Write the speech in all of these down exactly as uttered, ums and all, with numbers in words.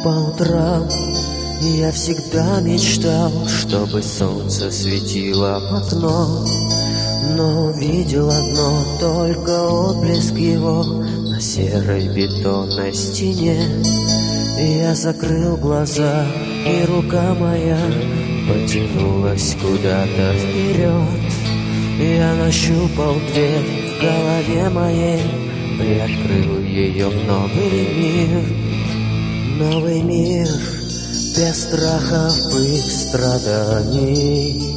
По утрам я всегда мечтал, чтобы солнце светило в окно, но увидел одно, только отблеск его на серой бетонной стене. Я закрыл глаза, и рука моя потянулась куда-то вперед. Я нащупал дверь в голове моей, приоткрыл ее в новый мир. Новый мир без страхов и страданий.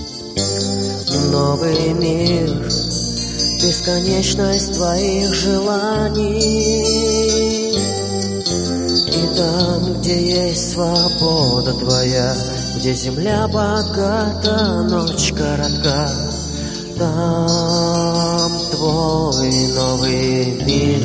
Новый мир, бесконечность твоих желаний. И там, где есть свобода твоя, где земля богата, ночь коротка, там твой новый мир.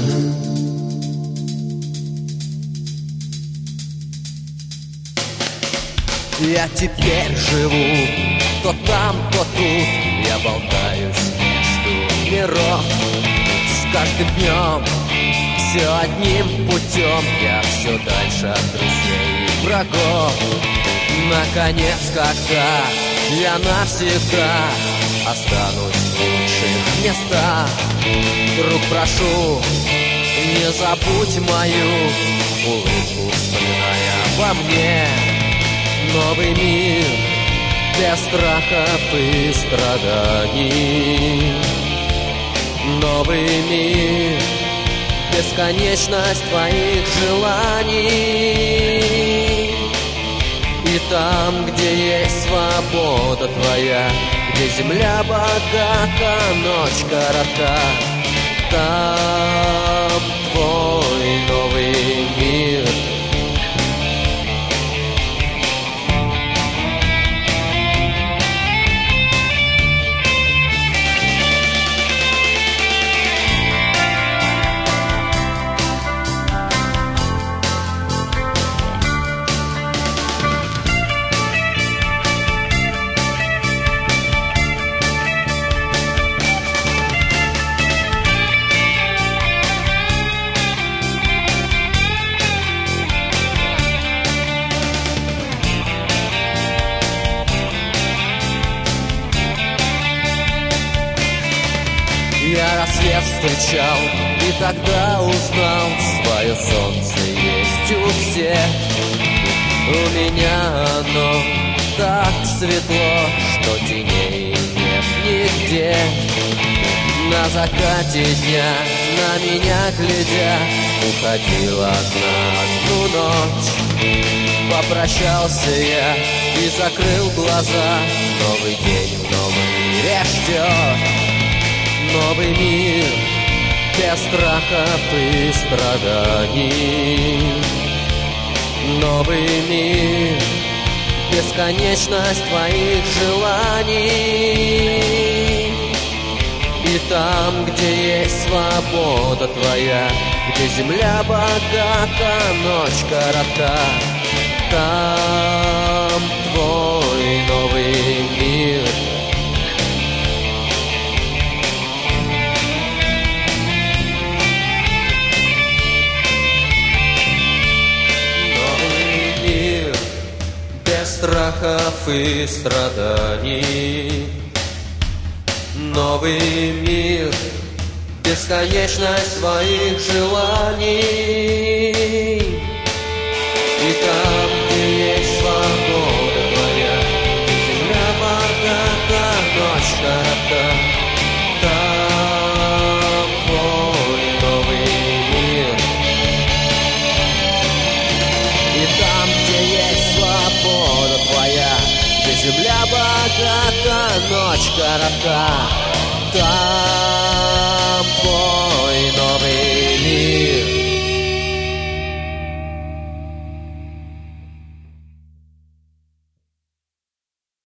Я теперь живу то там, то тут, я болтаюсь между миров. С каждым днем все одним путем, я все дальше от друзей и врагов. Наконец, когда я навсегда останусь в лучших местах, друг, прошу, не забудь мою улыбку, вспоминая обо мне. Новый мир без страхов и страданий. Новый мир, бесконечность твоих желаний. И там, где есть свобода твоя, где земля богата, ночь коротка, там твой новый мир. Я рассвет встречал и тогда узнал, свое солнце есть у всех. У меня оно так светло, что теней нет нигде. На закате дня, на меня глядя, уходила одна одну ночь. Попрощался я и закрыл глаза, новый день в новом мире ждет. Новый мир без страхов и страданий. Новый мир, бесконечность твоих желаний. И там, где есть свобода твоя, где земля богата, ночь коротка, там твой новый мир. Страхов и страданий. Новый мир, бесконечность твоих желаний. И там, где есть свобода твоя, где земля богата, ночь коротка, там твой новый мир. И там, где есть свобода твоя, где земля богата, ночь коротка, там